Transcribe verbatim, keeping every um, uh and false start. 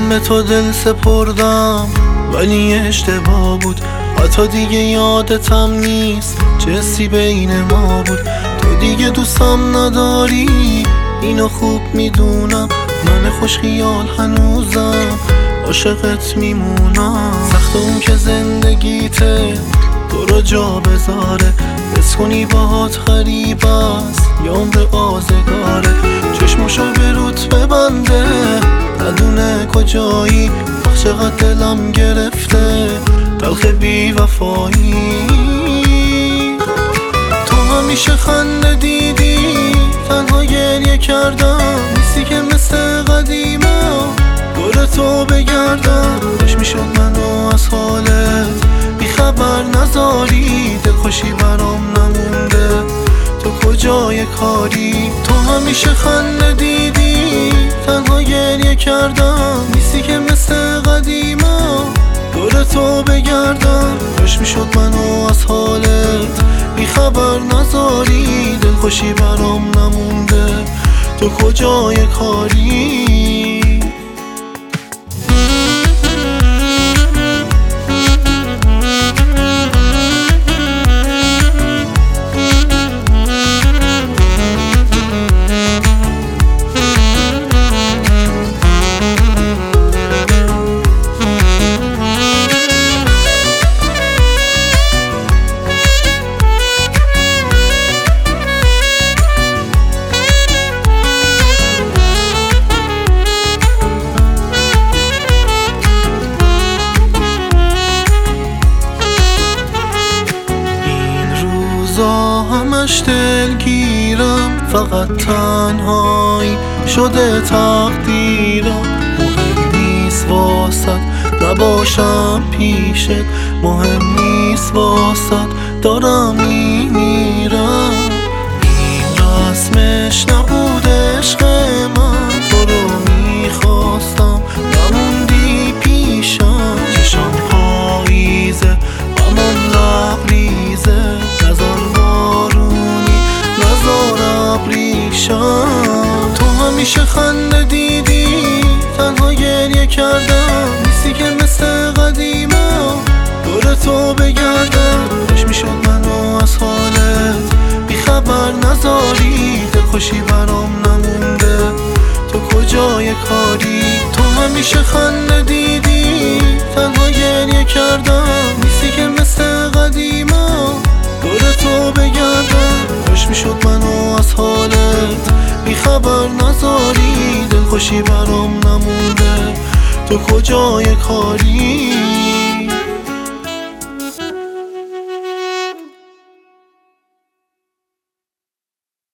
من به تو دل سپردم ولی اشتباه بود، حتی دیگه یادتم نیست چه حسی بین ما بود. تو دیگه دوستم نداری اینو خوب میدونم، من خوش خیال هنوزم عاشقت میمونم. سخت اون که زندگیته تو رو جا بذاره، بس کنی باهات غریب است یا عمر آزگاره. چشمشو به روت ببنده ندونه کجایی، آخ چقدر دلم گرفته تلخ بی وفایی. تو همیشه خنده دیدی تنها گریه کردم، نیستی که مثل قدیما دور تو بگردم. خوش میشد منو از حالت بی خبر نذاری، دلخوشی برام نمونده تو کجای کاری. تو همیشه خنده دیدی تنها گریه کردم، نیستی که مثل قدیما دور تو بگردم. خوش میشد منو از حالت بی خبر نذاری، دلخوشی برام نمونده تو کجای کاری. همش دلگیرم، فقط تنهایی شده تقدیرم. مهم نیست واسد نباشم پیشت، مهم نیست واسد دارم میمیرم. این رسمش نبود عشق من، تو رو میخواستم نموندی پیشم. چشم پاییزه غمم لبریزه، نزار بارونی نزار ابریشم. تو همیشه خنده دیدی تنها گریه کردم، نیستی که مثل قدیما دور تو بگردم. خوش میشد منو از حالت بی خبر نذاری، دلخوشی برام نمونده تو کجای کاری. تو همیشه خنده دیدی تنها گریه کردم، نیستی که مثل قدیما دور تو بگردم. خوش میشد منو از حالت بی خبر نذاری، دلخوشی برام نمونده تو کجای کاری.